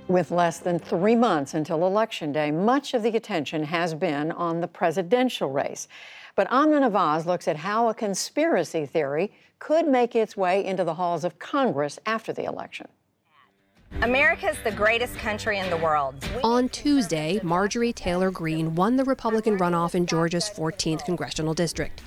With less than 3 months until Election Day, much of the attention has been on the presidential race. But Amna Nawaz looks at how a conspiracy theory could make its way into the halls of Congress after the election. America's the greatest country in the world. On Tuesday, Marjorie Taylor Greene won the Republican runoff in Georgia's 14th congressional district.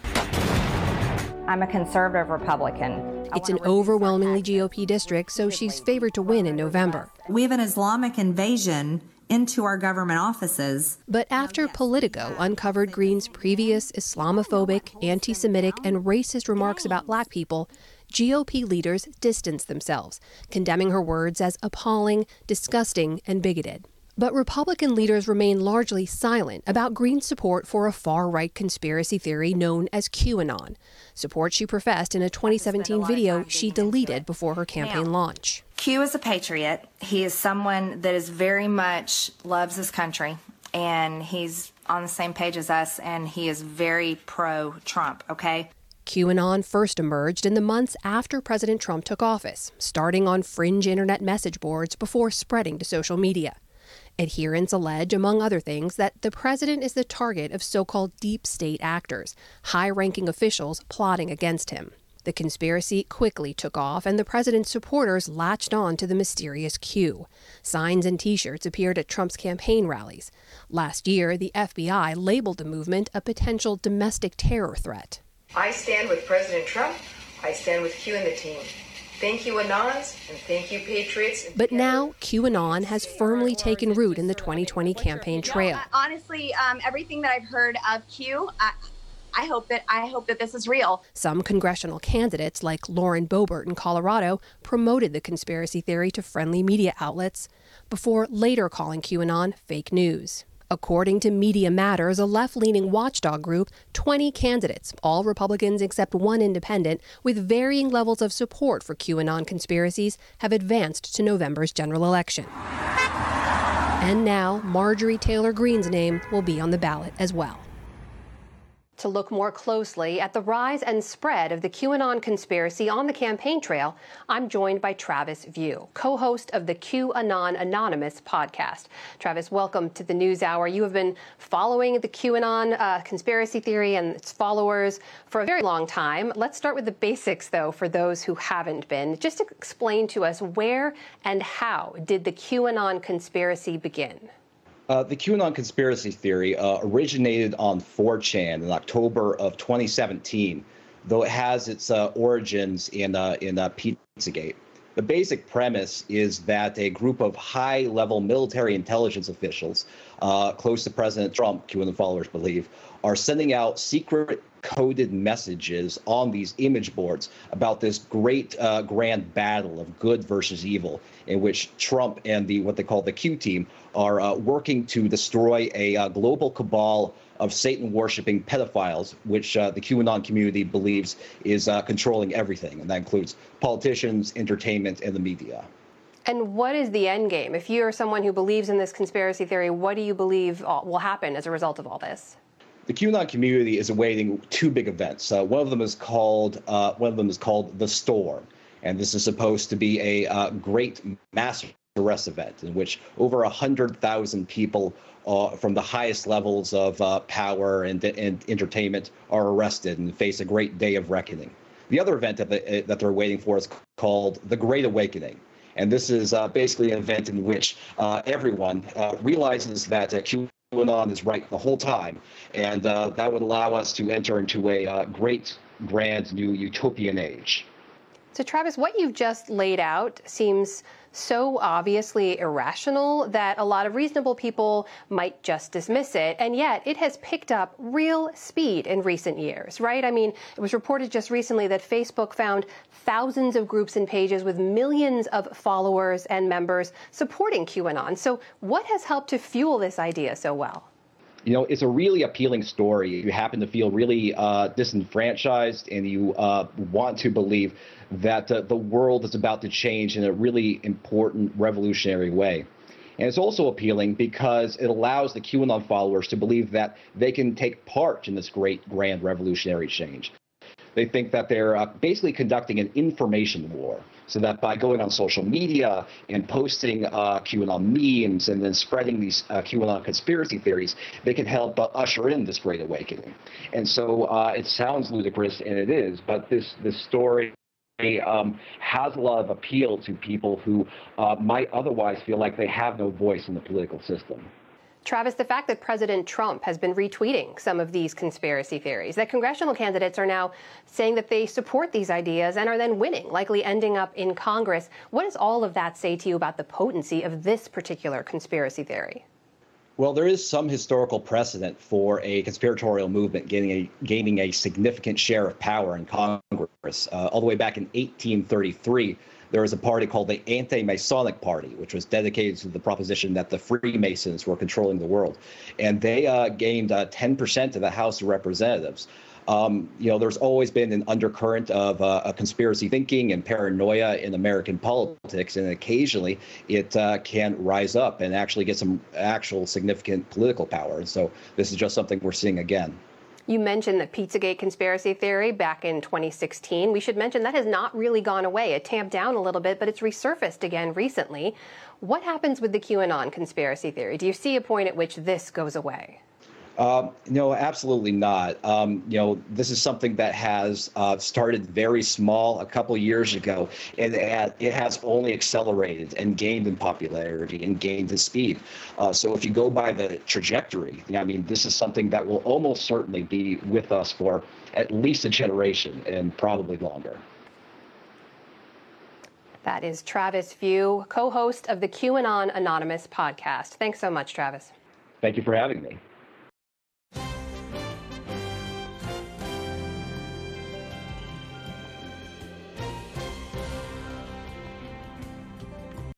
I'm a conservative Republican. It's an overwhelmingly GOP district, so she's favored to win in November. We have an Islamic invasion into our government offices. But after Politico uncovered Greene's previous Islamophobic, anti-Semitic, and racist remarks about black people, GOP leaders distanced themselves, condemning her words as appalling, disgusting, and bigoted. But Republican leaders remain largely silent about Greene's support for a far-right conspiracy theory known as QAnon, support she professed in a 2017 video she deleted before her campaign launch. Q is a patriot. He is someone that is very much loves his country, and he's on the same page as us, and he is very pro-Trump, okay? QAnon first emerged in the months after President Trump took office, starting on fringe internet message boards before spreading to social media. Adherents allege, among other things, that the president is the target of so-called deep state actors, high-ranking officials plotting against him. The conspiracy quickly took off, and the president's supporters latched on to the mysterious Q. Signs and T-shirts appeared at Trump's campaign rallies. Last year, the FBI labeled the movement a potential domestic terror threat. I stand with President Trump. I stand with Q and the team. Thank you, Anons, and thank you, Patriots. But now, QAnon has firmly taken root in the 2020 campaign trail. Honestly, everything that I've heard of Q, I hope that this is real. Some congressional candidates, like Lauren Boebert in Colorado, promoted the conspiracy theory to friendly media outlets before later calling QAnon fake news. According to Media Matters, a left-leaning watchdog group, 20 candidates, all Republicans except one independent, with varying levels of support for QAnon conspiracies, have advanced to November's general election. And now, Marjorie Taylor Greene's name will be on the ballot as well. To look more closely at the rise and spread of the QAnon conspiracy on the campaign trail, I'm joined by Travis View, co-host of the QAnon Anonymous podcast. Travis, welcome to the NewsHour. You have been following the QAnon conspiracy theory and its followers for a very long time. Let's start with the basics, though, for those who haven't been. Just to explain to us, where and how did the QAnon conspiracy begin? The QAnon conspiracy theory originated on 4chan in October of 2017, though it has its origins in Pizzagate. The basic premise is that a group of high-level military intelligence officials close to President Trump, QAnon followers believe, are sending out secret coded messages on these image boards about this great grand battle of good versus evil, in which Trump and what they call the Q team are working to destroy a global cabal of Satan-worshipping pedophiles, which the QAnon community believes is controlling everything, and that includes politicians, entertainment, and the media. And what is the end game? If you're someone who believes in this conspiracy theory, what do you believe will happen as a result of all this? The QAnon community is awaiting two big events. One of them is called the Storm, and this is supposed to be a great mass arrest event in which over 100,000 people from the highest levels of power and entertainment are arrested and face a great day of reckoning. The other event that they're waiting for is called the Great Awakening. And this is basically an event in which everyone realizes that QAnon is right the whole time. And that would allow us to enter into a great, grand new utopian age. So, Travis, what you've just laid out seems so obviously irrational that a lot of reasonable people might just dismiss it. And yet it has picked up real speed in recent years, right? I mean, it was reported just recently that Facebook found thousands of groups and pages with millions of followers and members supporting QAnon. So what has helped to fuel this idea so well? You know, it's a really appealing story. You happen to feel really disenfranchised and you want to believe that the world is about to change in a really important revolutionary way. And it's also appealing because it allows the QAnon followers to believe that they can take part in this great, grand revolutionary change. They think that they're basically conducting an information war. So that by going on social media and posting QAnon memes and then spreading these QAnon conspiracy theories, they can help usher in this Great Awakening. And so it sounds ludicrous, and it is, but this story has a lot of appeal to people who might otherwise feel like they have no voice in the political system. Travis, the fact that President Trump has been retweeting some of these conspiracy theories, that congressional candidates are now saying that they support these ideas and are then winning, likely ending up in Congress. What does all of that say to you about the potency of this particular conspiracy theory? Well, there is some historical precedent for a conspiratorial movement gaining a significant share of power in Congress. All the way back in 1833, there was a party called the Anti-Masonic Party, which was dedicated to the proposition that the Freemasons were controlling the world. And they gained 10% of the House of Representatives. There's always been an undercurrent of conspiracy thinking and paranoia in American politics, and occasionally it can rise up and actually get some actual significant political power. And so this is just something we're seeing again. You mentioned the Pizzagate conspiracy theory back in 2016. We should mention that has not really gone away. It tamped down a little bit, but it's resurfaced again recently. What happens with the QAnon conspiracy theory? Do you see a point at which this goes away? No, absolutely not. This is something that has started very small a couple of years ago, and it has only accelerated and gained in popularity and gained in speed. So if you go by the trajectory, this is something that will almost certainly be with us for at least a generation and probably longer. That is Travis View, co-host of the QAnon Anonymous podcast. Thanks so much, Travis. Thank you for having me.